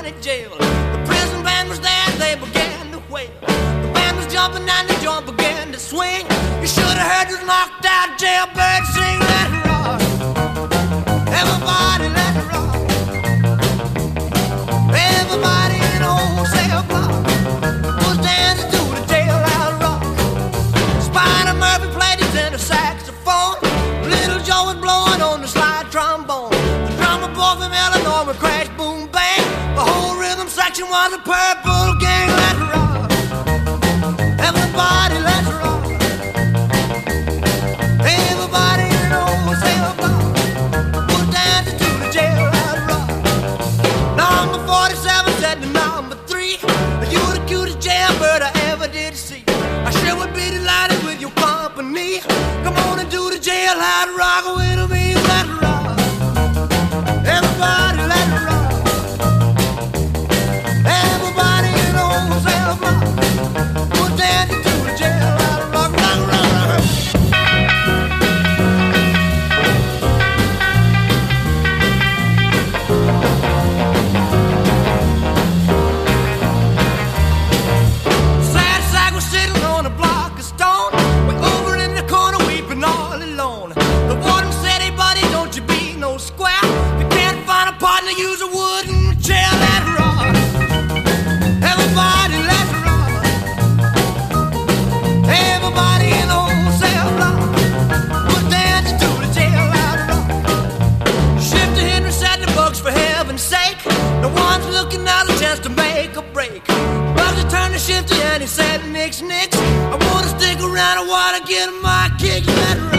County Jail. The prison band was there, they began to wail. The band was jumping and the joint began to swing. You should have heard those knocked out jailbirds sing. Let it rock, everybody let it rock. Everybody in the old cell block was dancing to the jailhouse rock. Spider Murphy played his tenor saxophone. Little Joe was blowing on the slide trombone. The drummer boy from Illinois would crash, boom, bang. The whole rhythm section was a Purple Gang. Let it rock, everybody let it rock. Everybody in the old cell block was dancing to the jailhouse rock. Number 47 said to number 3, you the cutest jailbird I ever did see. I sure would be delighted with your company. Come on and do the jailhouse rock with me. Let it rock, everybody let it rock. Everybody in the old cell block was dancing to the jailhouse rock. Rock, rock, rock. Sad sack was sitting on a block of stone, way over in the corner weeping all alone. The warden said, hey buddy, don't you be no square. If you can't find a partner, use a wooden chair. Let it rock, everybody let it rock. Everybody in the old cell block was dancing to the jailhouse rock. Shifter Henry said the books, for heaven's sake, no one's looking out a chance to make a break. Bugsy turned to Shifty and he said, nix, nix, I wanna stick around, I wanna get my kicks. Let it rock.